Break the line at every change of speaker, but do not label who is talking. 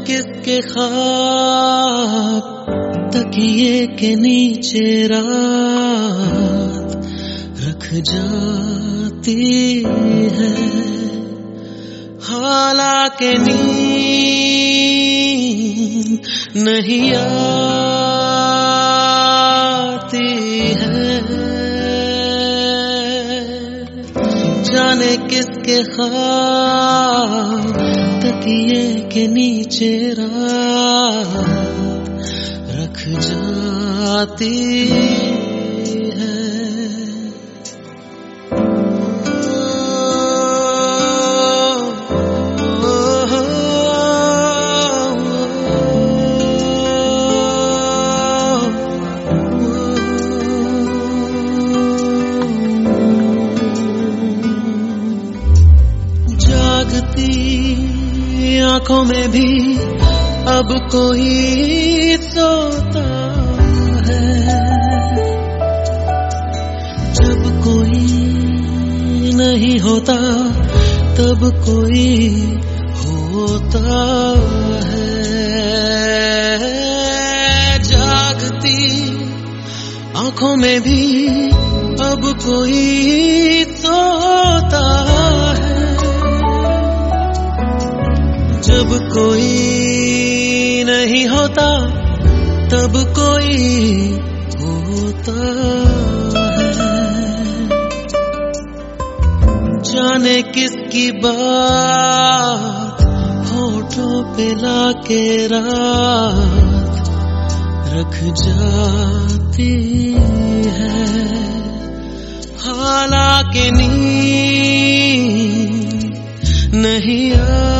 किसके ख्वाब तकिए के नीचे रात रख जाती है, हालांकि नींद नहीं आती है। जाने किसके ख्वाब तकिए के नीचे रात रख जाती है। जागती आंखों में भी अब कोई सोता है, जब कोई नहीं होता तब कोई होता है। जागती आंखों में भी अब कोई सोता है, जब कोई नहीं होता तब कोई होता है। जाने किसकी बात होठों पे लाके रात रख जाती है, हालांकि नींद नहीं